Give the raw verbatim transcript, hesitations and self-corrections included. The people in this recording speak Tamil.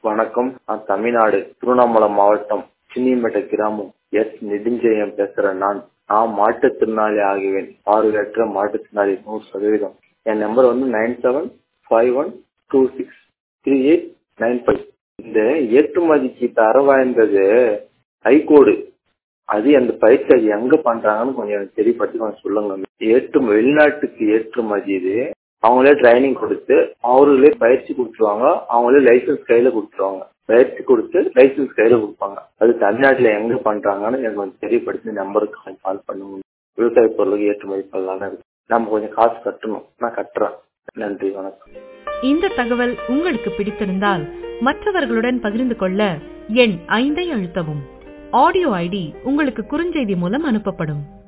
வணக்கம். நான் தமிழ்நாடு திருவண்ணாமலை மாவட்டம் சின்னிமேட்டை கிராமம் எஸ் நெடுஞ்செழியன் பேசுறேன். நான் நான் மாற்றுத்திறனாளி ஆகுவேன். பார்வையற்ற மாற்றுத்திறனாளி நூறு சதவீதம். என் நம்பர் வந்து nine seven five one two six three eight nine five. இந்த ஏற்றுமதிக்கு தர வாய்ந்தது ஹைகோடு. அது அந்த பயிற்சி அது எங்க பண்றாங்கன்னு கொஞ்சம் எனக்கு தெரியப்படுத்தி கொஞ்சம் சொல்லுங்க. ஏற்று வெளிநாட்டுக்கு ஏற்றுமதி இது. அவங்களே ட்ரைனிங் கொடுத்து அவர்களே பயிற்சி கொடுத்துருவாங்க. அவங்களே லைசன்ஸ் கையில கொடுத்துருவாங்க. பயிற்சி கொடுத்து லைசன்ஸ் கையில கொடுப்பாங்க. அது தமிழ்நாட்டுல எங்க பண்றாங்கன்னு எனக்கு கொஞ்சம் தெரியப்படுத்தி நம்பருக்கு கொஞ்சம் கால் பண்ணுங்க. விவசாய பொருளுக்கு ஏற்றுமதி பண்ணலாம் இருக்கு. நம்ம கொஞ்சம் காசு கட்டணும். நான் கட்டுறேன். நன்றி, வணக்கம். இந்த தகவல் உங்களுக்கு பிடித்திருந்தால் மற்றவர்களுடன் பகிர்ந்து கொள்ள எண் ஐந்தை அழுத்தவும். ஆடியோ ஐடி உங்களுக்கு குறுஞ்செய்தி மூலம் அனுப்பப்படும்.